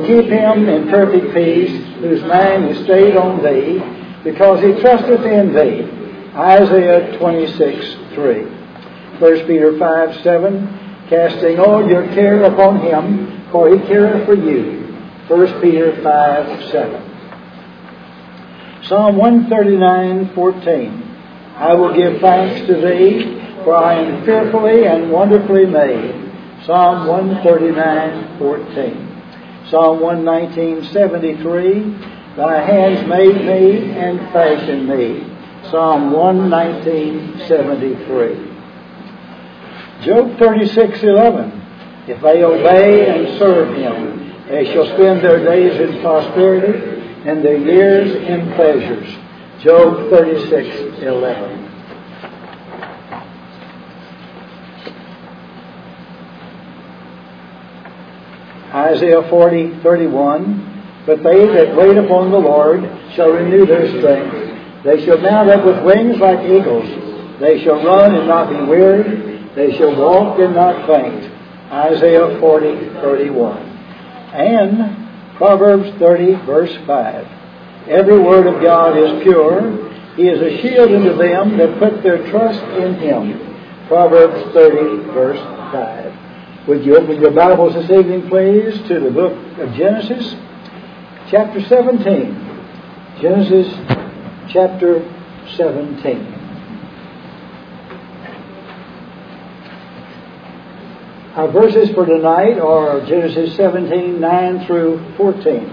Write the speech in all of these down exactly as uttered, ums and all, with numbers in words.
keep him in perfect peace, whose mind is stayed on thee, because he trusteth in thee. Isaiah twenty-six three. First Peter five seven, casting all your care upon him, for he careth for you. First Peter five seven. Psalm one thirty-nine fourteen. I will give thanks to thee, for I am fearfully and wonderfully made. Psalm one thirty-nine fourteen. Psalm one nineteen seventy-three. Thy hands made me and fashioned me. Psalm one nineteen seventy-three. Job thirty-six eleven. If they obey and serve him, they shall spend their days in prosperity and their years in pleasures. Job thirty-six eleven. Isaiah forty thirty-one. But they that wait upon the Lord shall renew their strength. They shall mount up with wings like eagles. They shall run and not be weary. They shall walk and not faint. Isaiah forty thirty-one. And Proverbs thirty verse five. Every word of God is pure. He is a shield unto them that put their trust in him. Proverbs thirty verse five. Would you open your Bibles this evening, please, to the book of Genesis, chapter seventeen. Genesis chapter seventeen. Our verses for tonight are Genesis seventeen, nine through fourteen.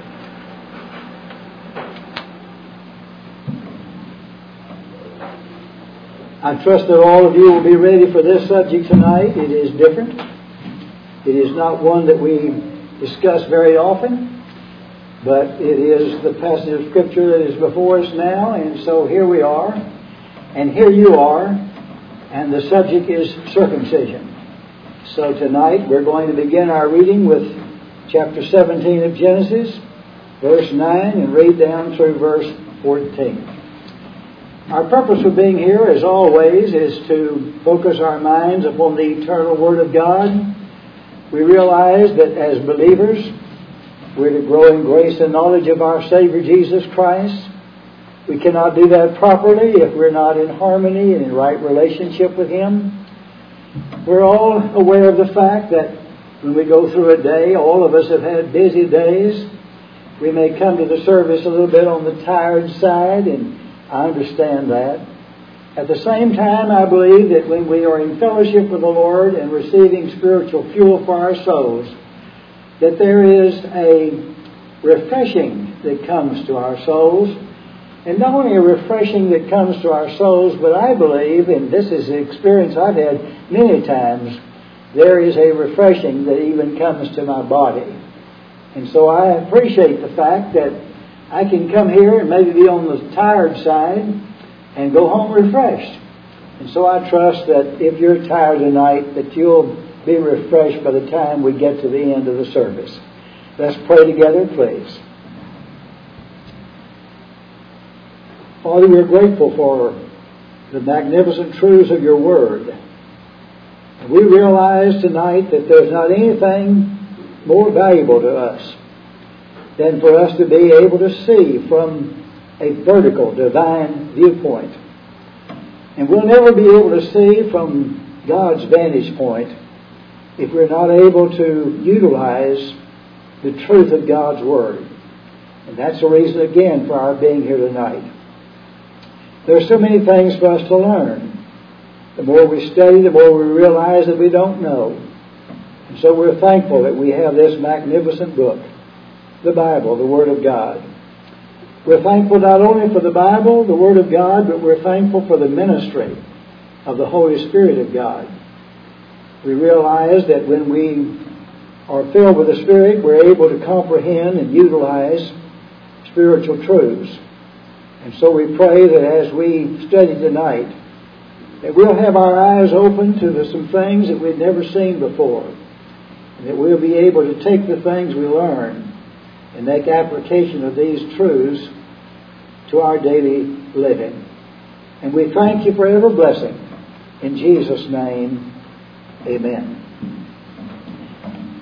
I trust that all of you will be ready for this subject tonight. It is different. It is not one that we discuss very often, but it is the passage of Scripture that is before us now, and so here we are, and here you are, and the subject is circumcision. So tonight we're going to begin our reading with chapter seventeen of Genesis, verse nine, and read down through verse fourteen. Our purpose for being here, as always, is to focus our minds upon the eternal Word of God. We realize that as believers, we're to grow in grace and knowledge of our Savior Jesus Christ. We cannot do that properly if we're not in harmony and in right relationship with Him. We're all aware of the fact that when we go through a day, all of us have had busy days. We may come to the service a little bit on the tired side, and I understand that. At the same time, I believe that when we are in fellowship with the Lord and receiving spiritual fuel for our souls, that there is a refreshing that comes to our souls. And not only a refreshing that comes to our souls, but I believe, and this is an experience I've had many times, there is a refreshing that even comes to my body. And so I appreciate the fact that I can come here and maybe be on the tired side and go home refreshed. And so I trust that if you're tired tonight, that you'll be refreshed by the time we get to the end of the service. Let's pray together, please. Father, we're grateful for the magnificent truths of your Word. And we realize tonight that there's not anything more valuable to us than for us to be able to see from a vertical, divine viewpoint. And we'll never be able to see from God's vantage point if we're not able to utilize the truth of God's Word. And that's the reason, again, for our being here tonight. There are so many things for us to learn. The more we study, the more we realize that we don't know. And so we're thankful that we have this magnificent book, the Bible, the Word of God. We're thankful not only for the Bible, the Word of God, but we're thankful for the ministry of the Holy Spirit of God. We realize that when we are filled with the Spirit, we're able to comprehend and utilize spiritual truths. And so we pray that as we study tonight, that we'll have our eyes open to the, some things that we've never seen before. And that we'll be able to take the things we learn and make application of these truths to our daily living. And we thank you for every blessing. In Jesus' name, amen.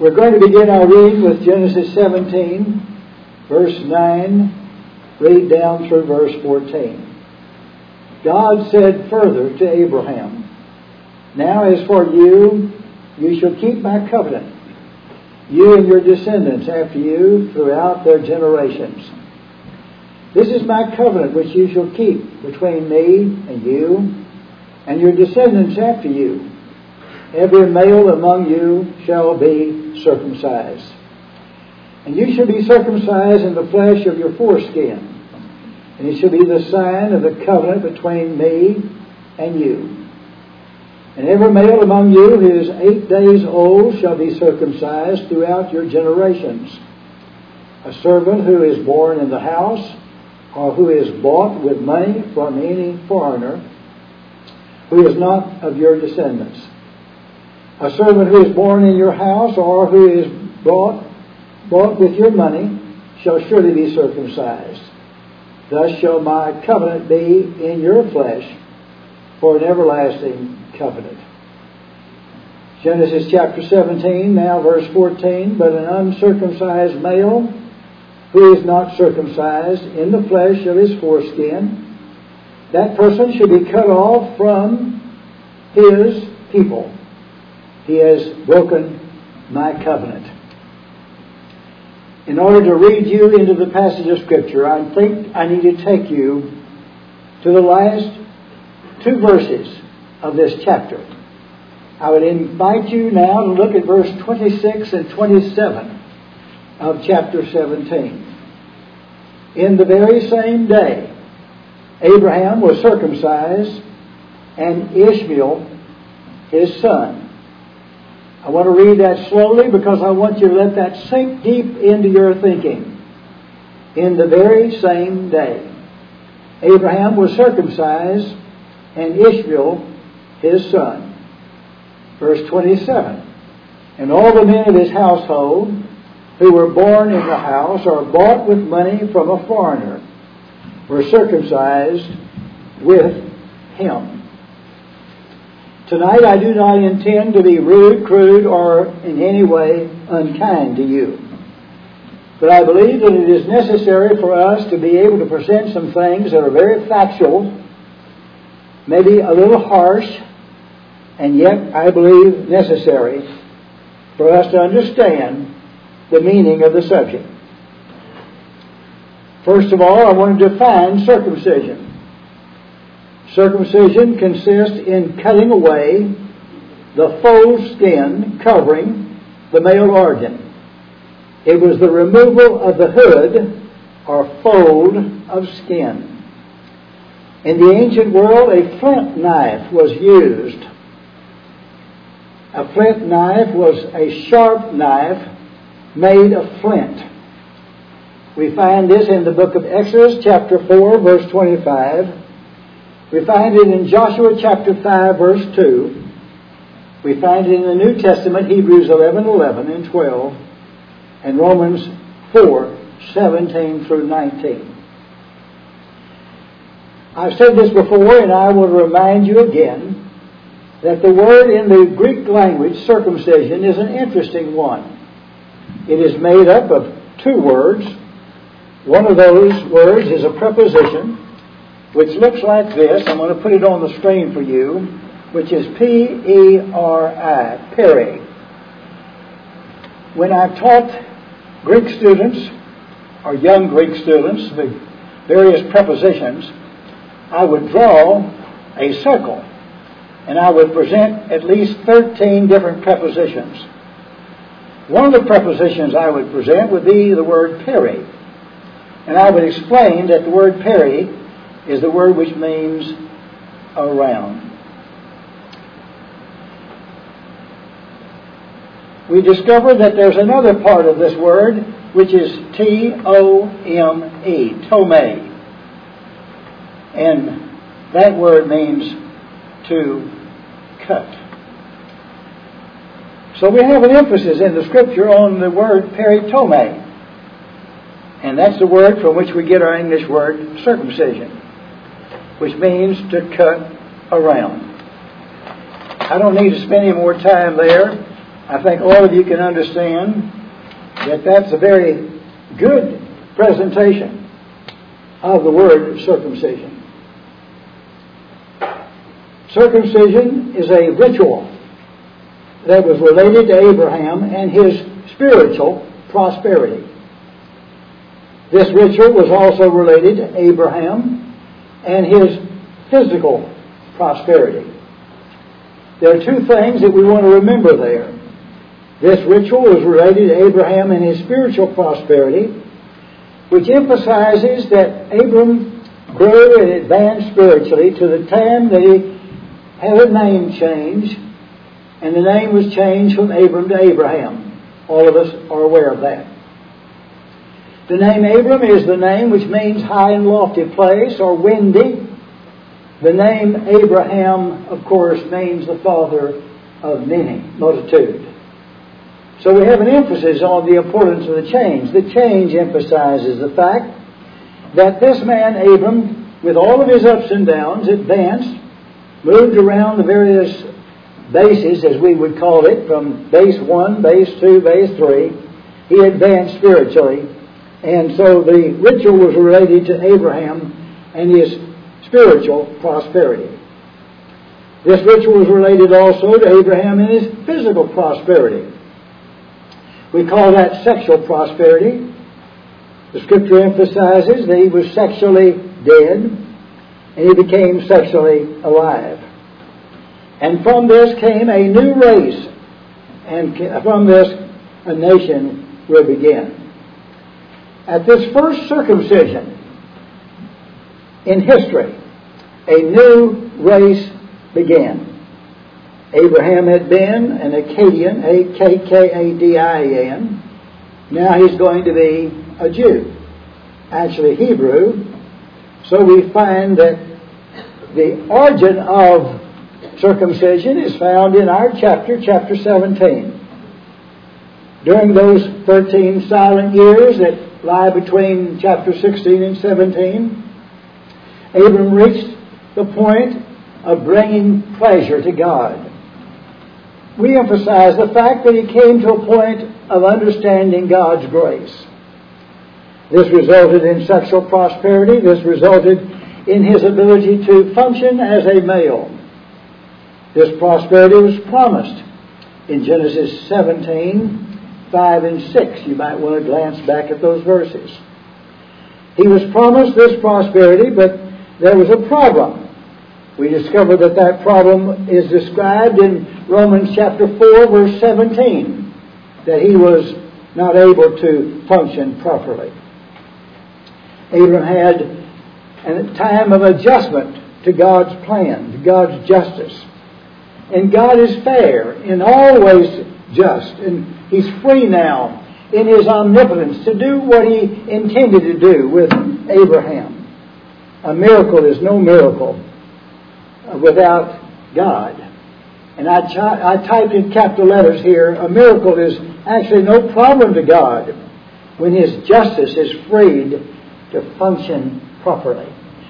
We're going to begin our reading with Genesis seventeen, verse nine, read down through verse fourteen. God said further to Abraham, "Now as for you, you shall keep my covenant, you and your descendants after you throughout their generations. This is my covenant which you shall keep between me and you and your descendants after you. Every male among you shall be circumcised. And you shall be circumcised in the flesh of your foreskin. And it shall be the sign of the covenant between me and you. And every male among you who is eight days old shall be circumcised throughout your generations. A servant who is born in the house, or who is bought with money from any foreigner, who is not of your descendants. A servant who is born in your house, or who is bought, bought with your money, shall surely be circumcised. Thus shall my covenant be in your flesh for an everlasting covenant." Genesis chapter seventeen, now verse fourteen. "But an uncircumcised male who is not circumcised in the flesh of his foreskin, that person should be cut off from his people. He has broken my covenant." In order to read you into the passage of Scripture, I think I need to take you to the last two verses of this chapter. I would invite you now to look at verse twenty-six and twenty-seven of chapter seventeen. "In the very same day, Abraham was circumcised, and Ishmael his son." I want to read that slowly because I want you to let that sink deep into your thinking. In the very same day, Abraham was circumcised, and Ishmael his son. Verse twenty-seven. "And all the men of his household who were born in the house or bought with money from a foreigner were circumcised with him." Tonight I do not intend to be rude, crude, or in any way unkind to you. But I believe that it is necessary for us to be able to present some things that are very factual, maybe a little harsh, and yet I believe necessary for us to understand the meaning of the subject. First of all, I want to define circumcision. Circumcision consists in cutting away the faux skin covering the male organ. It was the removal of the hood or fold of skin. In the ancient world, a flint knife was used. A flint knife was a sharp knife made of flint. We find this in the book of Exodus, chapter four, verse twenty-five. We find it in Joshua chapter five, verse two. We find it in the New Testament, Hebrews eleven, eleven and twelve, and Romans four, seventeen through nineteen. I've said this before, and I will remind you again, that the word in the Greek language, circumcision, is an interesting one. It is made up of two words. One of those words is a preposition, which looks like this. I'm going to put it on the screen for you, which is P E R I, peri. When I've taught Greek students, or young Greek students, the various prepositions, I would draw a circle, and I would present at least thirteen different prepositions. One of the prepositions I would present would be the word peri, and I would explain that the word peri is the word which means around. We discovered that there's another part of this word which is T O M E, tome. And that word means to cut. So we have an emphasis in the Scripture on the word peritome. And that's the word from which we get our English word circumcision, which means to cut around. I don't need to spend any more time there. I think all of you can understand that that's a very good presentation of the word circumcision. Circumcision is a ritual that was related to Abraham and his spiritual prosperity. This ritual was also related to Abraham and his physical prosperity. There are two things that we want to remember there. This ritual was related to Abraham and his spiritual prosperity, which emphasizes that Abram grew and advanced spiritually to the time that he had a name change, and the name was changed from Abram to Abraham. All of us are aware of that. The name Abram is the name which means high and lofty place or windy. The name Abraham, of course, means the father of many, multitude. So we have an emphasis on the importance of the change. The change emphasizes the fact that this man, Abram, with all of his ups and downs, advanced, moved around the various bases, as we would call it, from base one, base two, base three. He advanced spiritually. And so the ritual was related to Abraham and his spiritual prosperity. This ritual was related also to Abraham and his physical prosperity. We call that sexual prosperity. The Scripture emphasizes that he was sexually dead and he became sexually alive. And from this came a new race, and from this a nation will begin. At this first circumcision in history, a new race began. Abraham had been an Akkadian, A K K A D I E N. Now he's going to be a Jew, actually Hebrew. So we find that the origin of circumcision is found in our chapter, chapter seventeen. During those thirteen silent years that lie between chapter sixteen and seventeen, Abram reached the point of bringing pleasure to God. We emphasize the fact that he came to a point of understanding God's grace. This resulted in sexual prosperity. This resulted in his ability to function as a male. This prosperity was promised in Genesis seventeen, five and six. You might want to glance back at those verses. He was promised this prosperity, but there was a problem. We discover that that problem is described in Romans chapter four, verse seventeen, that he was not able to function properly. Abram had a time of adjustment to God's plan, to God's justice. And God is fair and always just, and he's free now in his omnipotence to do what he intended to do with Abraham. A miracle is no miracle without God. And I, ch- I typed in capital letters here, a miracle is actually no problem to God when his justice is freed to function properly.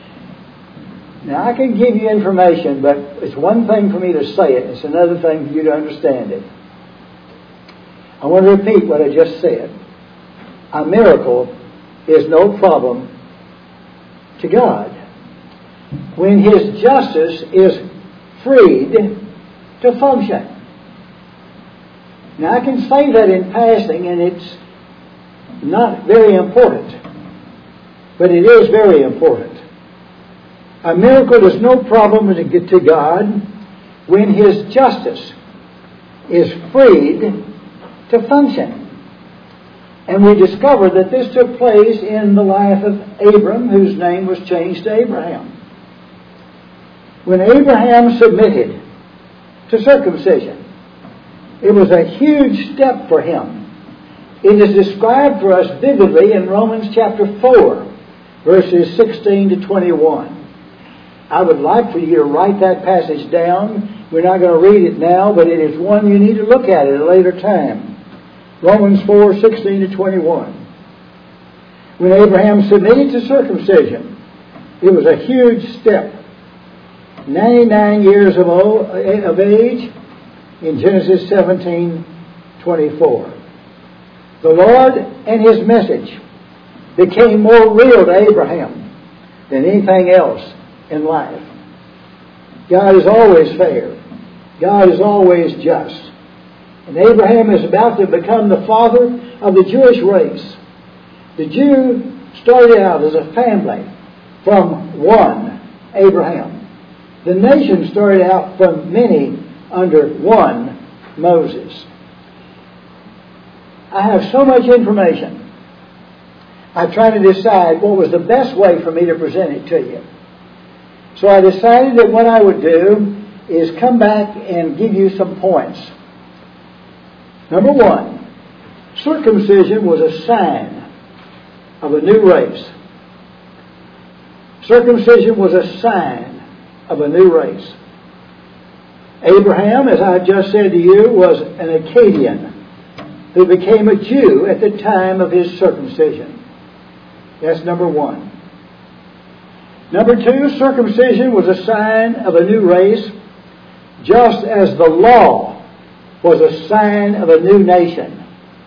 Now I can give you information, but it's one thing for me to say it, it's another thing for you to understand it. I want to repeat what I just said. A miracle is no problem to God when his justice is freed to function. Now I can say that in passing, and it's not very important, but it is very important. A miracle is no problem to get to God when his justice is freed to function. And we discover that this took place in the life of Abram, whose name was changed to Abraham. When Abraham submitted to circumcision, it was a huge step for him. It is described for us vividly in Romans chapter four, verses sixteen to twenty-one. I would like for you to write that passage down. We're not going to read it now, but it is one you need to look at at a later time. Romans four, sixteen to twenty-one. When Abraham submitted to circumcision, it was a huge step. ninety-nine years of, old, of age in Genesis seventeen, twenty-four. The Lord and His message became more real to Abraham than anything else in life. God is always fair. God is always just. And Abraham is about to become the father of the Jewish race. The Jew started out as a family from one Abraham. The nation started out from many under one Moses. I have so much information. I tried to decide what was the best way for me to present it to you. So I decided that what I would do is come back and give you some points. Number one, circumcision was a sign of a new race. Circumcision was a sign of a new race. Abraham, as I just said to you, was an Akkadian who became a Jew at the time of his circumcision. That's number one. Number two, circumcision was a sign of a new race, just as the law was a sign of a new nation.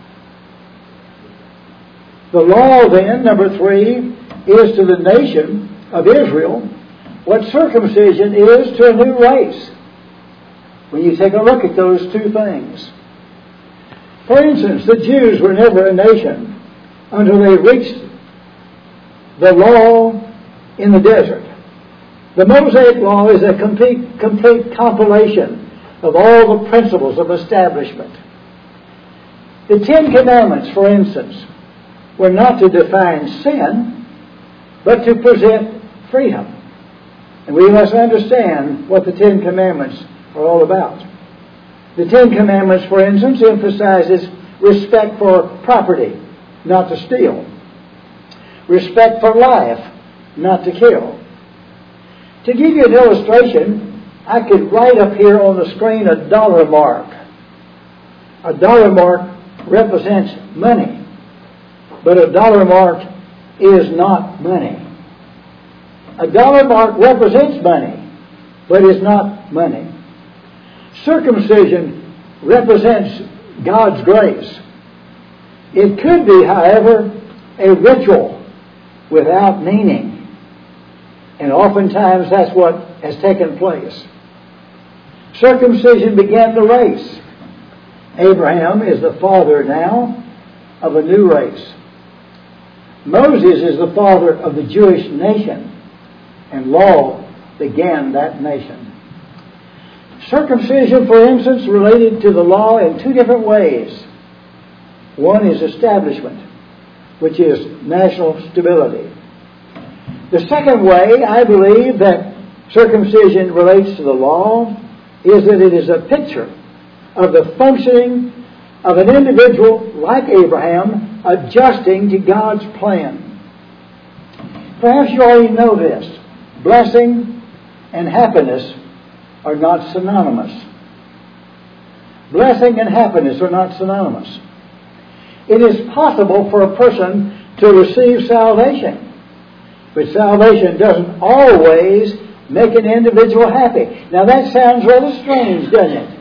The law then, number three, is to the nation of Israel what circumcision is to a new race. When you take a look at those two things. For instance, the Jews were never a nation until they reached the law in the desert. The Mosaic Law is a complete, complete compilation of all the principles of establishment. The Ten Commandments, for instance, were not to define sin, but to present freedom. And we must understand what the Ten Commandments are all about. The Ten Commandments, for instance, emphasizes respect for property, not to steal. Respect for life, not to kill. To give you an illustration, I could write up here on the screen a dollar mark. A dollar mark represents money, but a dollar mark is not money. A dollar mark represents money, but is not money. Circumcision represents God's grace. It could be, however, a ritual without meaning. And oftentimes that's what has taken place. Circumcision began the race. Abraham is the father now of a new race. Moses is the father of the Jewish nation, and law began that nation. Circumcision, for instance, related to the law in two different ways. One is establishment, which is national stability. The second way, I believe, that circumcision relates to the law is that it is a picture of the functioning of an individual like Abraham adjusting to God's plan. Perhaps you already know this. Blessing and happiness are not synonymous. Blessing and happiness are not synonymous. It is possible for a person to receive salvation, but salvation doesn't always make an individual happy. Now that sounds rather strange, doesn't it?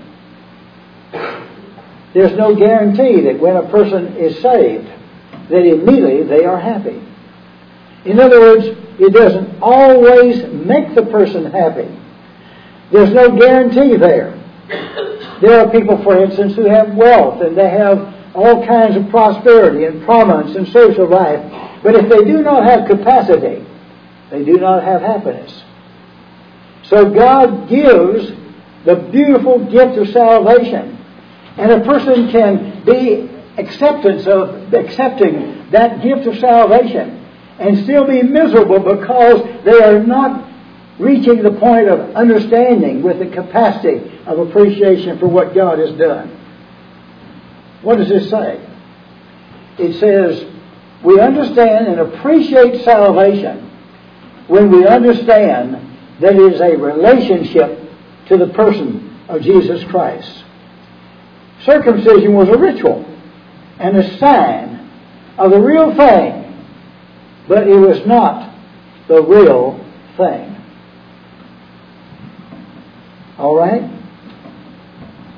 There's no guarantee that when a person is saved, that immediately they are happy. In other words, it doesn't always make the person happy. There's no guarantee there. There are people, for instance, who have wealth and they have all kinds of prosperity and prominence in social life. But if they do not have capacity, they do not have happiness. So God gives the beautiful gift of salvation. And a person can be acceptance of accepting that gift of salvation and still be miserable because they are not reaching the point of understanding with the capacity of appreciation for what God has done. What does this say? It says, we understand and appreciate salvation when we understand that it is a relationship to the person of Jesus Christ. Circumcision was a ritual and a sign of the real thing, but it was not the real thing. All right?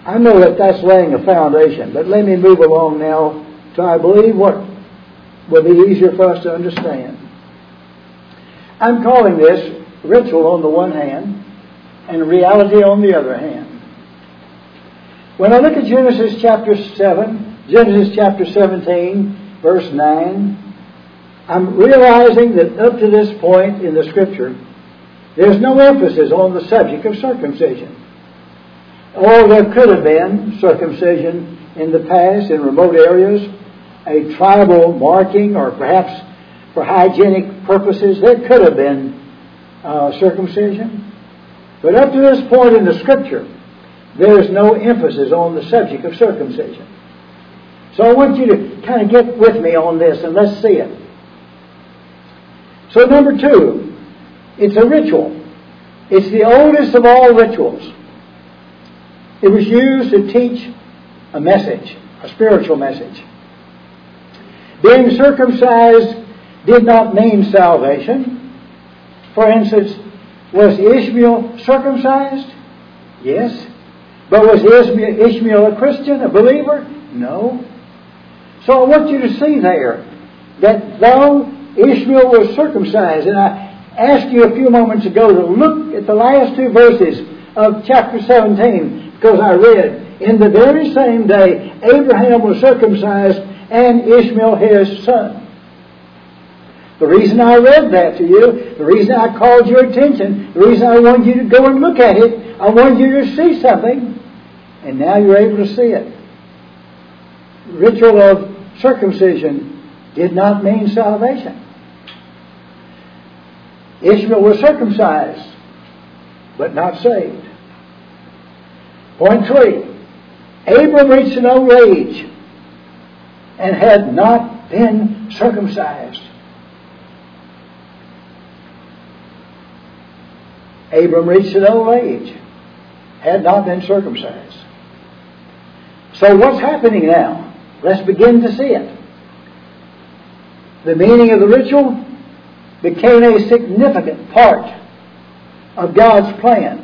I know that that's laying a foundation, but let me move along now to, I believe, what will be easier for us to understand. I'm calling this ritual on the one hand and reality on the other hand. When I look at Genesis chapter seven, Genesis chapter seventeen, verse nine, I'm realizing that up to this point in the Scripture, there's no emphasis on the subject of circumcision. Or there could have been circumcision in the past in remote areas, a tribal marking, or perhaps for hygienic purposes, there could have been uh, circumcision. But up to this point in the Scripture, there is no emphasis on the subject of circumcision. So I want you to kind of get with me on this and let's see it. So number two, it's a ritual. It's the oldest of all rituals. It was used to teach a message, a spiritual message. Being circumcised did not mean salvation. For instance, was Ishmael circumcised? Yes. But was Ishmael, Ishmael a Christian, a believer? No. So I want you to see there that though Ishmael was circumcised, and I asked you a few moments ago to look at the last two verses of chapter seventeen, because I read, in the very same day, Abraham was circumcised and Ishmael his son. The reason I read that to you, the reason I called your attention, the reason I wanted you to go and look at it, I wanted you to see something, and now you're able to see it. The ritual of circumcision did not mean salvation. Ishmael was circumcised, but not saved. Point three, Abram reached an old age and had not been circumcised. Abram reached an old age, had not been circumcised. So what's happening now? Let's begin to see it. The meaning of the ritual became a significant part of God's plan.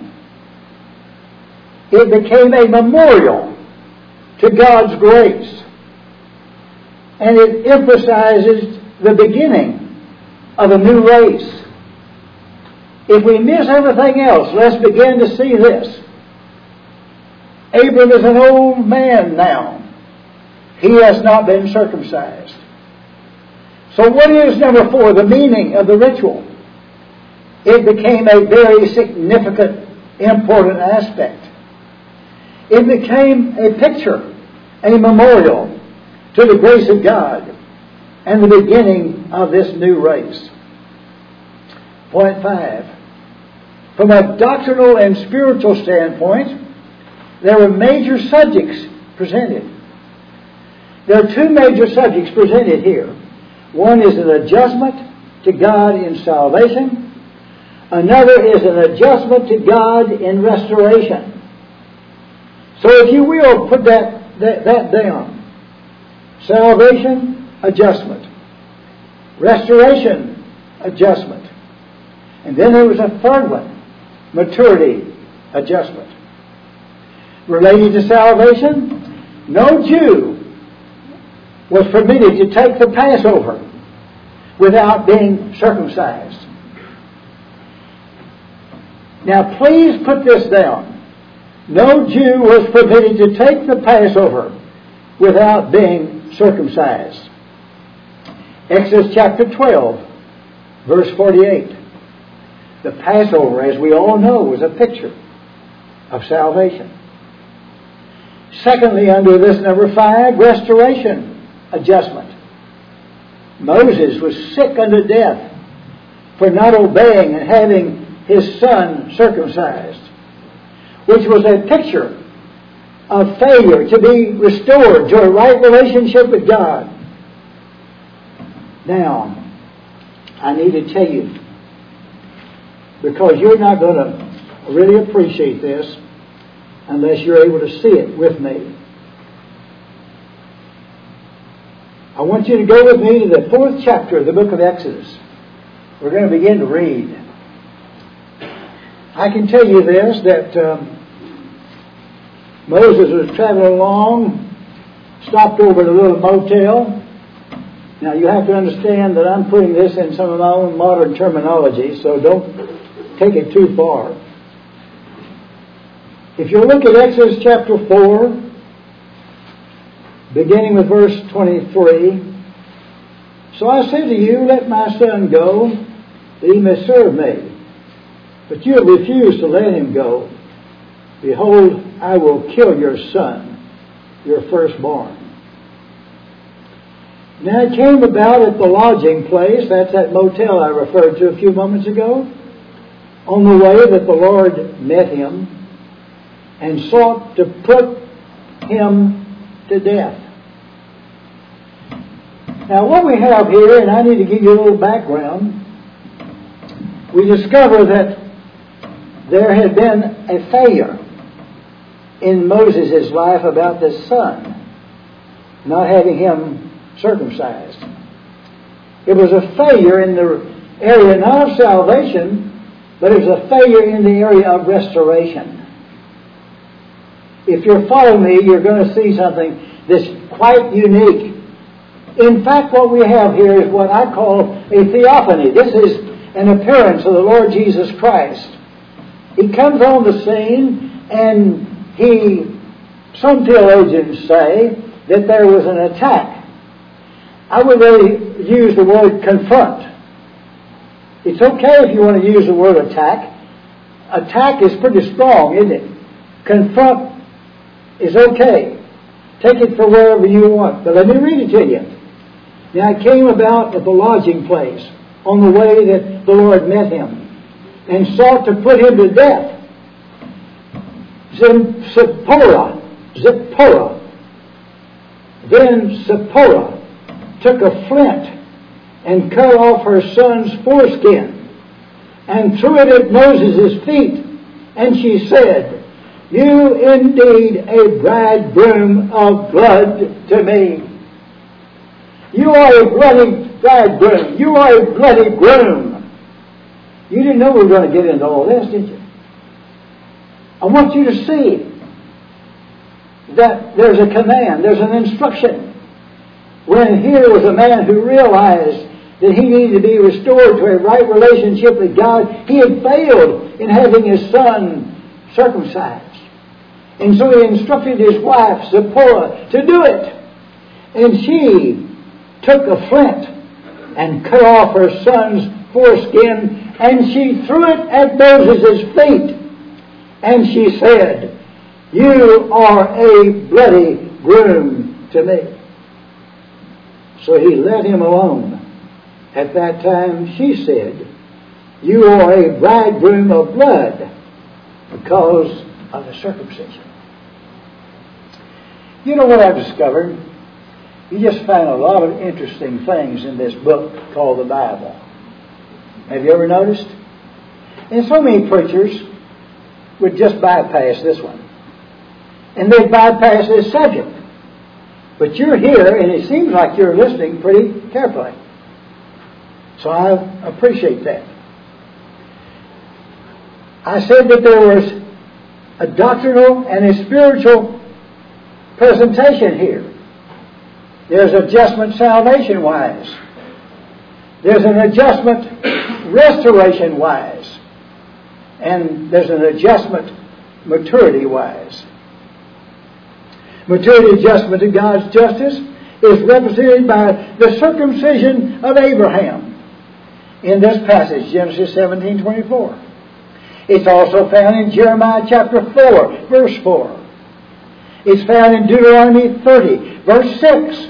It became a memorial to God's grace. And it emphasizes the beginning of a new race. If we miss everything else, let's begin to see this. Abram is an old man now. He has not been circumcised. So what is, number four, the meaning of the ritual? It became a very significant, important aspect. It became a picture, a memorial to the grace of God and the beginning of this new race. Point five. From a doctrinal and spiritual standpoint, there were major subjects presented. There are two major subjects presented here. One is an adjustment to God in salvation. Another is an adjustment to God in restoration. So if you will, put that, that, that down. Salvation, adjustment. Restoration, adjustment. And then there was a third one, maturity, adjustment. Related to salvation, no Jew was permitted to take the Passover without being circumcised. Now please put this down. No Jew was permitted to take the Passover without being circumcised. Exodus chapter twelve, verse forty-eight. The Passover, as we all know, was a picture of salvation. Secondly, under this number five, restoration, adjustment. Moses was sick unto death for not obeying and having his son circumcised, which was a picture of failure to be restored to a right relationship with God. Now, I need to tell you, because you're not going to really appreciate this unless you're able to see it with me. I want you to go with me to the fourth chapter of the book of Exodus. We're going to begin to read. I can tell you this, that um, Moses was traveling along, stopped over at a little motel. Now you have to understand that I'm putting this in some of my own modern terminology, so don't take it too far. If you look at Exodus chapter four, beginning with verse twenty-three, so I said to you, let my son go, that he may serve me. But you have refused to let him go. Behold, I will kill your son, your firstborn. Now it came about at the lodging place, that's that motel I referred to a few moments ago, on the way that the Lord met him and sought to put him to death. Now what we have here, and I need to give you a little background, we discover that there had been a failure in Moses' life about this son, not having him circumcised. It was a failure in the area not of salvation, but it was a failure in the area of restoration. If you're following me, you're going to see something that's quite unique. In fact, what we have here is what I call a theophany. This is an appearance of the Lord Jesus Christ. He comes on the scene, and he, some theologians say that there was an attack. I would really use the word confront. It's okay if you want to use the word attack. Attack is pretty strong, isn't it? Confront is okay. Take it for wherever you want. But let me read it to you. Now it came about at the lodging place, on the way that the Lord met him, and sought to put him to death. Zipporah, Zipporah. Then Zipporah took a flint and cut off her son's foreskin and threw it at Moses' feet. And she said, you indeed a bridegroom of blood to me. You are a bloody bridegroom. You are a bloody groom. You didn't know we were going to get into all this, did you? I want you to see that there's a command, there's an instruction. When here was a man who realized that he needed to be restored to a right relationship with God, he had failed in having his son circumcised. And so he instructed his wife, Zipporah, to do it. And she took a flint and cut off her son's foreskin, and she threw it at Moses' feet. And she said, you are a bloody groom to me. So he let him alone. At that time she said, you are a bridegroom of blood because of the circumcision. You know what I've discovered? You just find a lot of interesting things in this book called the Bible. Have you ever noticed? And so many preachers would just bypass this one. And they'd bypass this subject. But you're here, and it seems like you're listening pretty carefully. So I appreciate that. I said that there was a doctrinal and a spiritual presentation here. There's adjustment salvation-wise. There's an adjustment restoration-wise. And there's an adjustment maturity-wise. Maturity adjustment to God's justice is represented by the circumcision of Abraham in this passage, Genesis seventeen twenty-four. It's also found in Jeremiah chapter four, verse four. It's found in Deuteronomy thirty, verse six.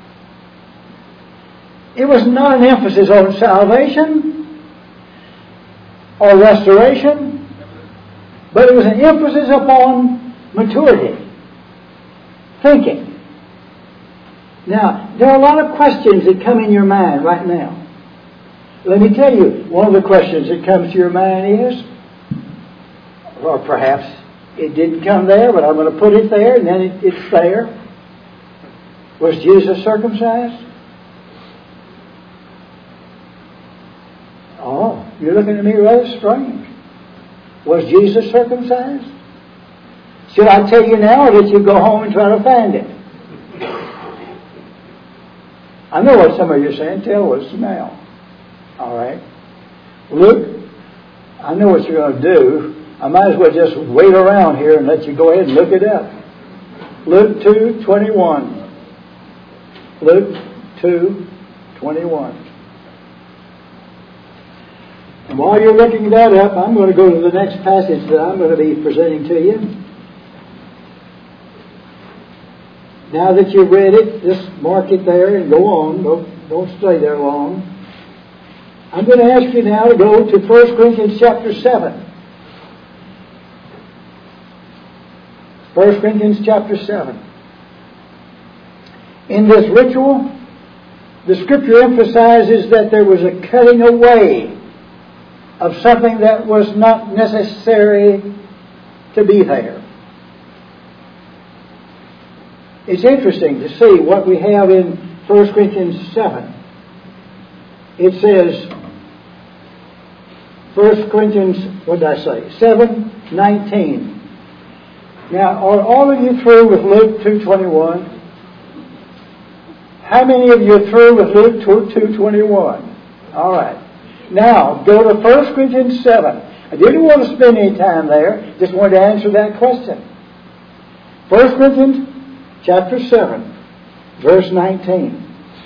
It was not an emphasis on salvation or restoration, but it was an emphasis upon maturity, thinking. Now, there are a lot of questions that come in your mind right now. Let me tell you, one of the questions that comes to your mind is, or perhaps it didn't come there, but I'm going to put it there, and then it, it's there. Was Jesus circumcised? Oh, you're looking at me rather strange. Was Jesus circumcised? Should I tell you now, or did you go home and try to find it? I know what some of you are saying. Tell us now. All right. Luke, I know what you're going to do. I might as well just wait around here and let you go ahead and look it up. Luke two twenty-one. Luke two twenty-one. And while you're looking that up, I'm going to go to the next passage that I'm going to be presenting to you. Now that you've read it, just mark it there and go on. Don't, don't stay there long. I'm going to ask you now to go to First Corinthians chapter seven. First Corinthians chapter seven. In this ritual, the Scripture emphasizes that there was a cutting away of something that was not necessary to be there. It's interesting to see what we have in First Corinthians seven. It says, First Corinthians, what did I say? seven nineteen. Now, are all of you through with Luke two twenty-one? How many of you are through with Luke two twenty-one? All right. Now, go to First Corinthians seven. I didn't want to spend any time there. Just wanted to answer that question. First Corinthians chapter seven, verse nineteen.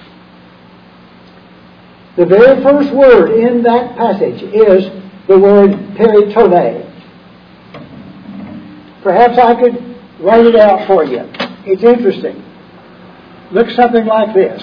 The very first word in that passage is the word peritome. Perhaps I could write it out for you. It's interesting. Looks something like this.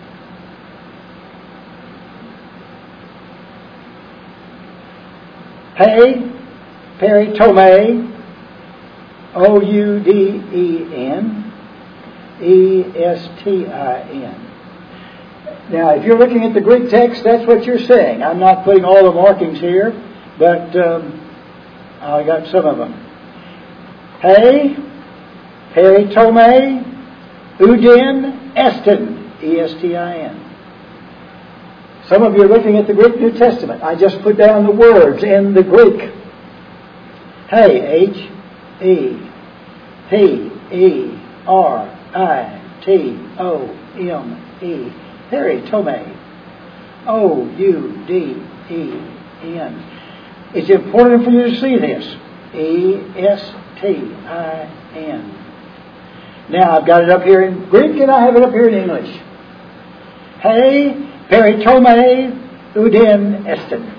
Pe, peritome, O U D E N, E S T I N. Now, if you're looking at the Greek text, that's what you're saying. I'm not putting all the markings here, but um, I got some of them. Pe, peritome, Udin, Estin, E S T I N. Some of you are looking at the Greek New Testament. I just put down the words in the Greek. Hey, H, E, P, E, R, I, T, O, M, E, peritome, O, U, D, E, N. It's important for you to see this. E, S, T, I, N. Now, I've got it up here in Greek and I have it up here in English. Hey, peritome, Udin, Estin.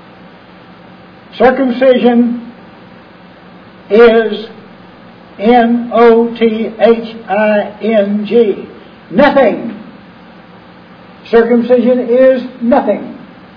Circumcision is N O T H I N G. Nothing. Circumcision is nothing.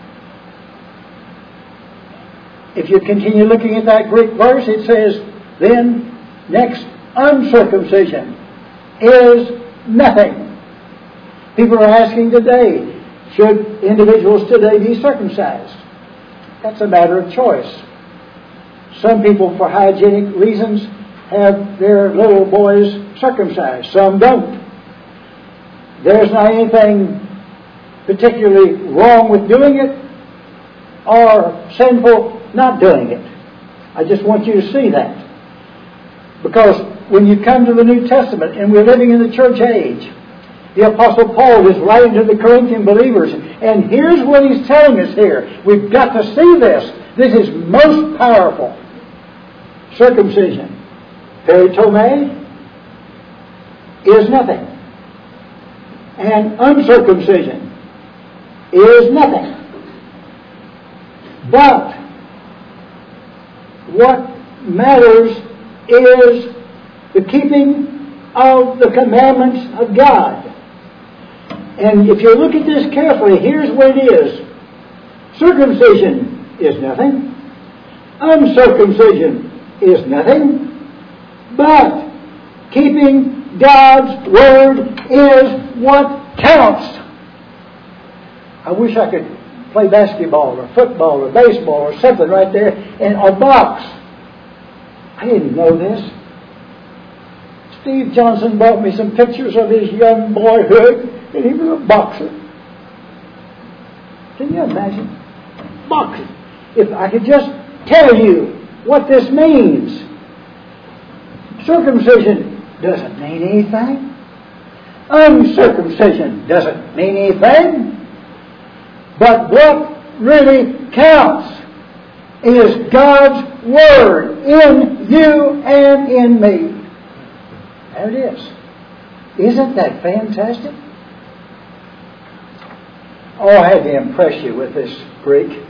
If you continue looking at that Greek verse, it says, then, next, uncircumcision is nothing. People are asking today, should individuals today be circumcised? That's a matter of choice. Some people, for hygienic reasons, have their little boys circumcised. Some don't. There's not anything particularly wrong with doing it or sinful not doing it. I just want you to see that. Because when you come to the New Testament and we're living in the church age, the Apostle Paul is writing to the Corinthian believers, and here's what he's telling us here. We've got to see this. This is most powerful. Circumcision, peritome, is nothing. And uncircumcision is nothing. But what matters is the keeping of the commandments of God. And if you look at this carefully, here's what it is. Circumcision is nothing. Uncircumcision is nothing. But keeping God's Word is what counts. I wish I could play basketball or football or baseball or something right there in a box. I didn't know this. Steve Johnson brought me some pictures of his young boyhood, and he was a boxer. Can you imagine? Boxing. If I could just tell you what this means. Circumcision doesn't mean anything. Uncircumcision doesn't mean anything. But what really counts is God's Word in you and in me. There it is. Isn't that fantastic? Oh, I had to impress you with this Greek.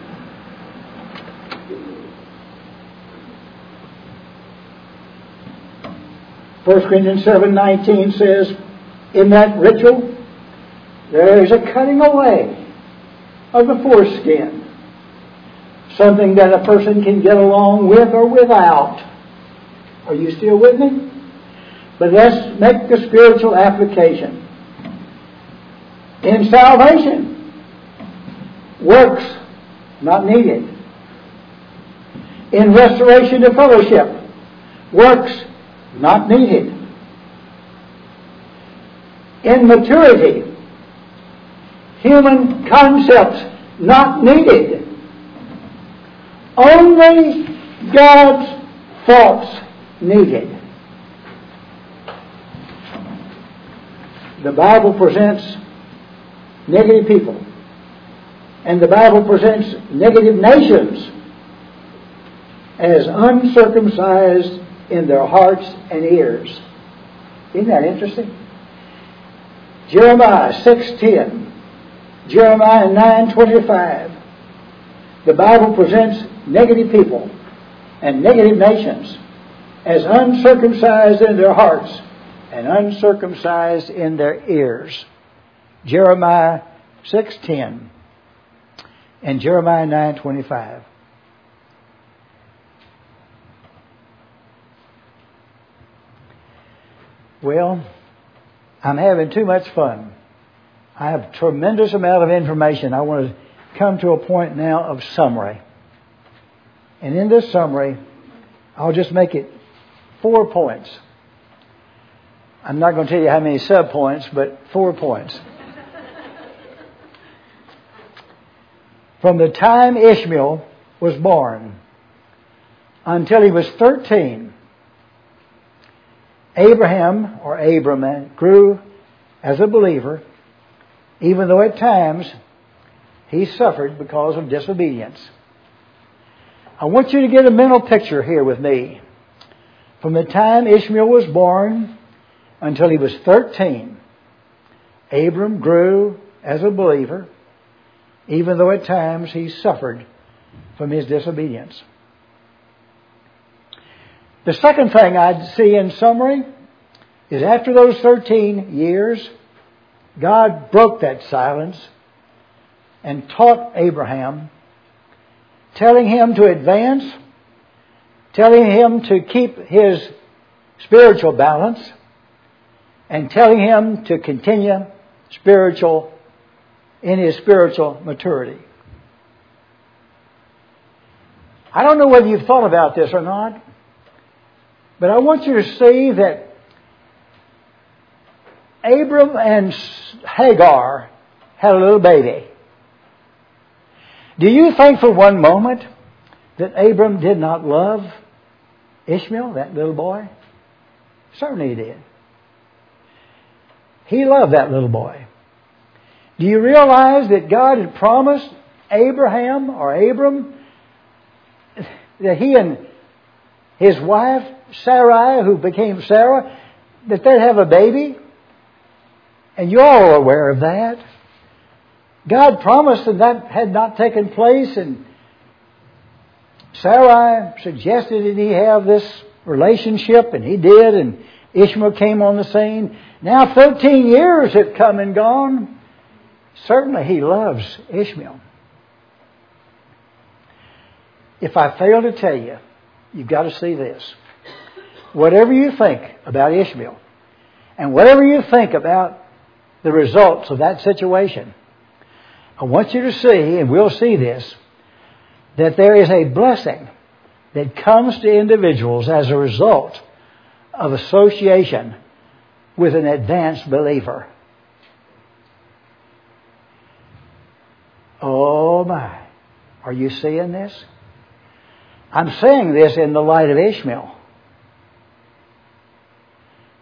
First Corinthians seven nineteen says, in that ritual, there is a cutting away of the foreskin. Something that a person can get along with or without. Are you still with me? But let's make the spiritual application. In salvation, works not needed. In restoration to fellowship, works not needed. In maturity, human concepts not needed. Only God's thoughts needed. The Bible presents negative people. And the Bible presents negative nations as uncircumcised in their hearts and ears. Isn't that interesting? Jeremiah six ten, Jeremiah nine twenty-five. The Bible presents negative people and negative nations as uncircumcised in their hearts and uncircumcised in their ears. Jeremiah six ten and Jeremiah nine twenty-five. Well, I'm having too much fun. I have a tremendous amount of information. I want to come to a point now of summary. And in this summary, I'll just make it four points. I'm not going to tell you how many sub-points, but four points. From the time Ishmael was born until he was thirteen, Abraham, or Abram, grew as a believer, even though at times he suffered because of disobedience. I want you to get a mental picture here with me. From the time Ishmael was born until he was thirteen, Abram grew as a believer, even though at times he suffered from his disobedience. The second thing I'd see in summary is after those thirteen years, God broke that silence and taught Abraham, telling him to advance, telling him to keep his spiritual balance, and telling him to continue spiritual in his spiritual maturity. I don't know whether you've thought about this or not, but I want you to see that Abram and Hagar had a little baby. Do you think for one moment that Abram did not love Ishmael, that little boy? Certainly he did. He loved that little boy. Do you realize that God had promised Abraham or Abram that he and his wife, Sarai, who became Sarah, that they'd have a baby? And you're all aware of that. God promised that that had not taken place, and Sarai suggested that he have this relationship, and he did, and Ishmael came on the scene. Now thirteen years have come and gone. Certainly he loves Ishmael. If I fail to tell you, you've got to see this. Whatever you think about Ishmael, and whatever you think about the results of that situation, I want you to see, and we'll see this, that there is a blessing that comes to individuals as a result of association with an advanced believer. Oh my. Are you seeing this? I'm saying this in the light of Ishmael.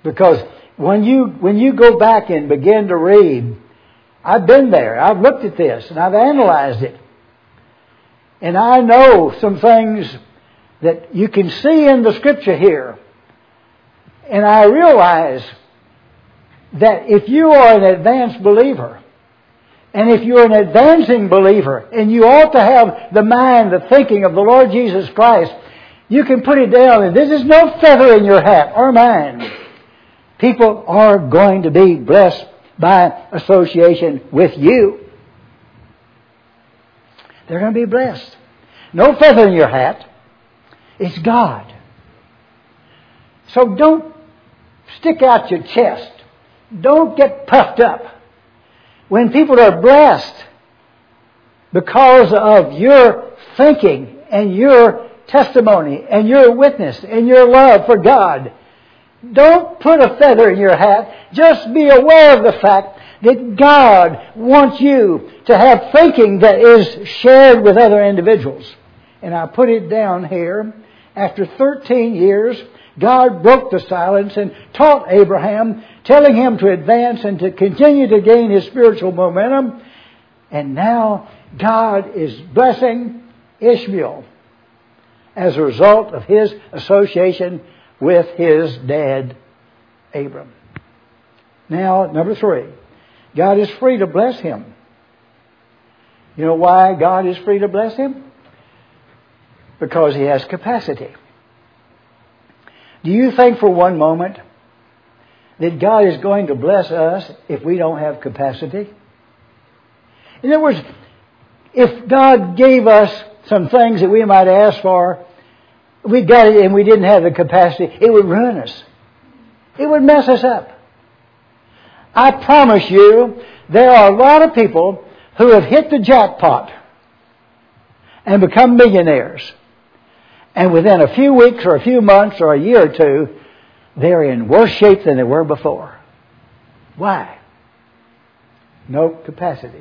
Because when you when you go back and begin to read, I've been there. I've looked at this and I've analyzed it. And I know some things that you can see in the Scripture here. And I realize that if you are an advanced believer, and if you're an advancing believer, and you ought to have the mind, the thinking of the Lord Jesus Christ, you can put it down, and this is no feather in your hat or mine. People are going to be blessed by association with you. They're going to be blessed. No feather in your hat. It's God. So don't stick out your chest. Don't get puffed up. When people are blessed because of your thinking and your testimony and your witness and your love for God, don't put a feather in your hat. Just be aware of the fact that God wants you to have thinking that is shared with other individuals. And I put it down here. After thirteen years, God broke the silence and taught Abraham, telling him to advance and to continue to gain his spiritual momentum. And now God is blessing Ishmael as a result of his association with his dad, Abram. Now, number three, God is free to bless him. You know why God is free to bless him? Because he has capacity. Do you think for one moment that God is going to bless us if we don't have capacity? In other words, if God gave us some things that we might ask for, we got it and we didn't have the capacity, it would ruin us. It would mess us up. I promise you, there are a lot of people who have hit the jackpot and become millionaires. And within a few weeks or a few months or a year or two, they're in worse shape than they were before. Why? No capacity.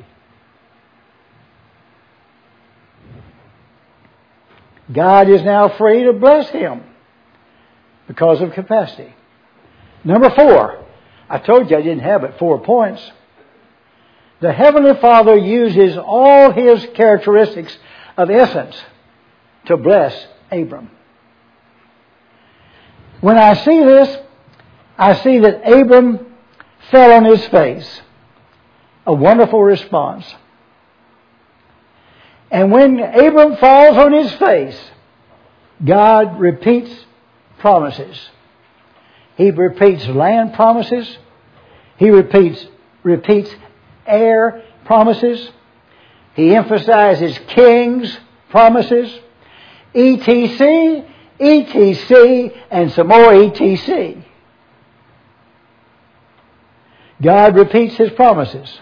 God is now free to bless him because of capacity. Number four. I told you I didn't have but four points. The Heavenly Father uses all His characteristics of essence to bless Abram. When I see this, I see that Abram fell on his face. A wonderful response. And when Abram falls on his face, God repeats promises. He repeats land promises. He repeats repeats heir promises. He emphasizes kings promises. E T C, E T C, and some more E T C. God repeats His promises.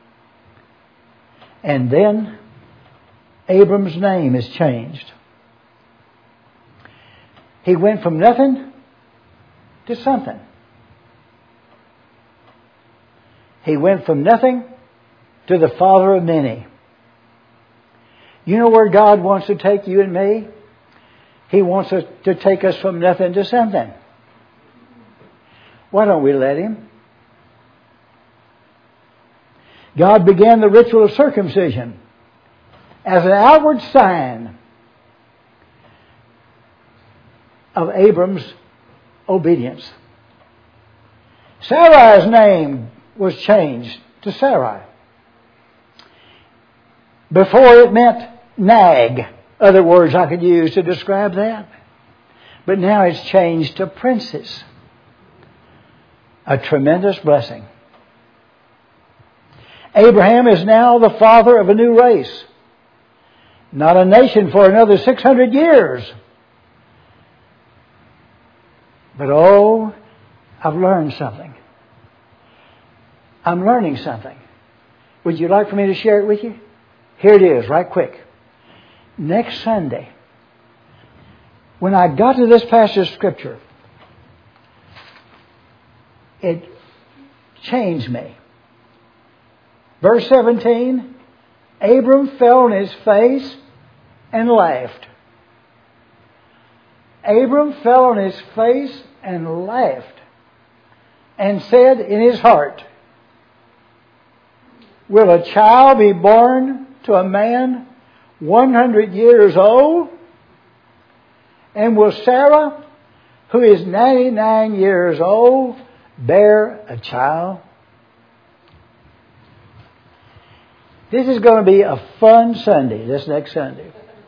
And then Abram's name is changed. He went from nothing to something. He went from nothing to the father of many. You know where God wants to take you and me? He wants us to take us from nothing to something. Why don't we let Him? God began the ritual of circumcision as an outward sign of Abram's obedience. Sarai's name was changed to Sarai. Before it meant nag. Other words I could use to describe that. But now it's changed to princess. A tremendous blessing. Abraham is now the father of a new race. Not a nation for another six hundred years. But oh, I've learned something. I'm learning something. Would you like for me to share it with you? Here it is, right quick. Next Sunday, when I got to this passage of Scripture, it changed me. Verse seventeen, Abram fell on his face and laughed. Abram fell on his face and laughed. and said in his heart, will a child be born to a man one hundred years old? And will Sarah, who is ninety-nine years old, bear a child? This is going to be a fun Sunday, this next Sunday.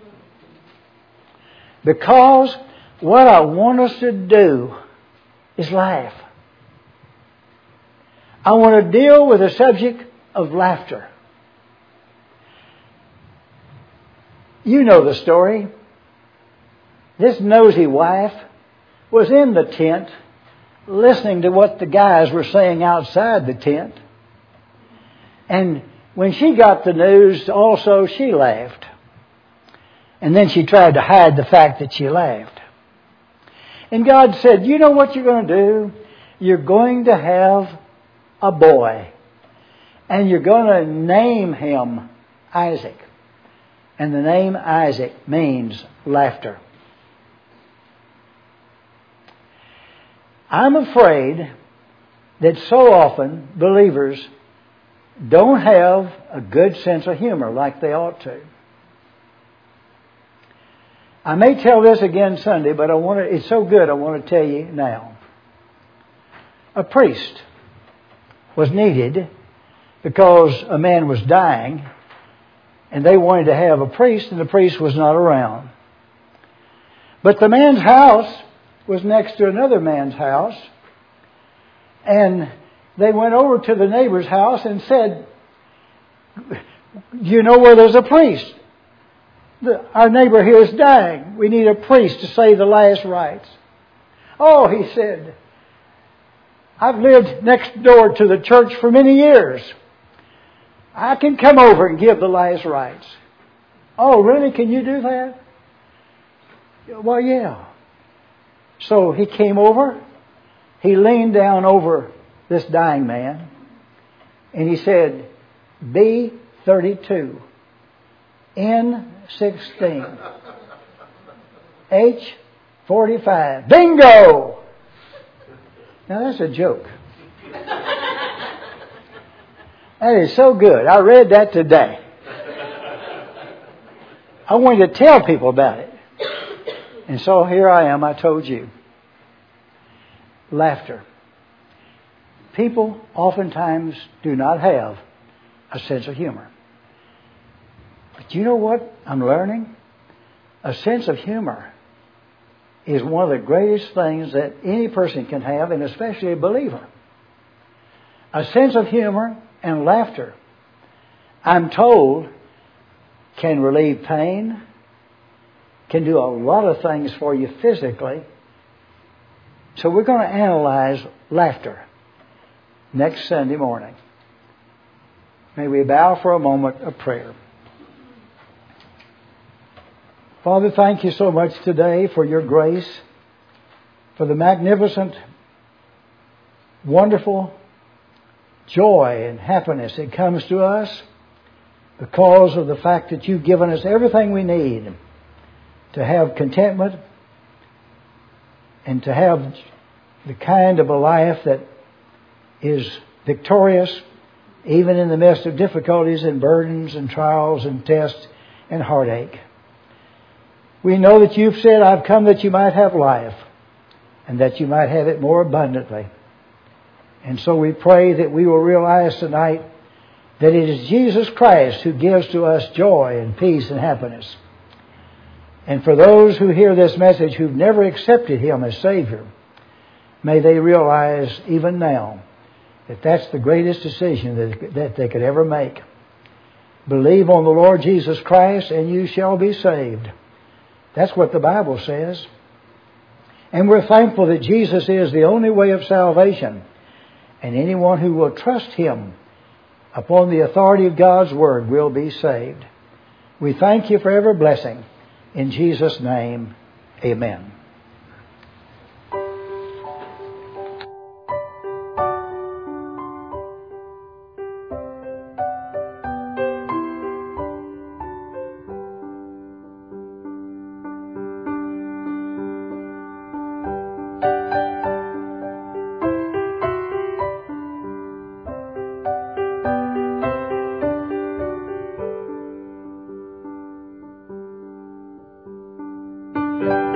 Because what I want us to do is laugh. I want to deal with the subject of laughter. You know the story. This nosy wife was in the tent listening to what the guys were saying outside the tent. And when she got the news, also she laughed. And then she tried to hide the fact that she laughed. And God said, you know what you're going to do? You're going to have a boy. And you're going to name him Isaac. And the name Isaac means laughter. I'm afraid that so often believers don't have a good sense of humor like they ought to. I may tell this again Sunday, but I want to, it's so good I want to tell you now. A priest was needed because a man was dying, and they wanted to have a priest, and the priest was not around. But the man's house was next to another man's house, and they went over to the neighbor's house and said, you know where there's a priest? The, our neighbor here is dying. We need a priest to say the last rites. Oh, he said, I've lived next door to the church for many years. I can come over and give the last rites. Oh, really? Can you do that? Well, yeah. So he came over. He leaned down over this dying man. And he said, B thirty-two. N sixteen. H forty-five. Bingo! Now that's a joke. That is so good. I read that today. I wanted to tell people about it. And so here I am, I told you. Laughter. People oftentimes do not have a sense of humor. But you know what I'm learning? A sense of humor is one of the greatest things that any person can have, and especially a believer. A sense of humor and laughter, I'm told, can relieve pain, can do a lot of things for you physically. So we're going to analyze laughter next Sunday morning. May we bow for a moment of prayer. Father, thank you so much today for your grace, for the magnificent, wonderful joy and happiness that comes to us because of the fact that you've given us everything we need to have contentment and to have the kind of a life that is victorious even in the midst of difficulties and burdens and trials and tests and heartache. We know that you've said, I've come that you might have life and that you might have it more abundantly. And so we pray that we will realize tonight that it is Jesus Christ who gives to us joy and peace and happiness. And for those who hear this message who've never accepted Him as Savior, may they realize even now that that's the greatest decision that, that they could ever make. Believe on the Lord Jesus Christ and you shall be saved. That's what the Bible says. And we're thankful that Jesus is the only way of salvation. And anyone who will trust Him upon the authority of God's Word will be saved. We thank you for every blessing. In Jesus' name, amen. Amen.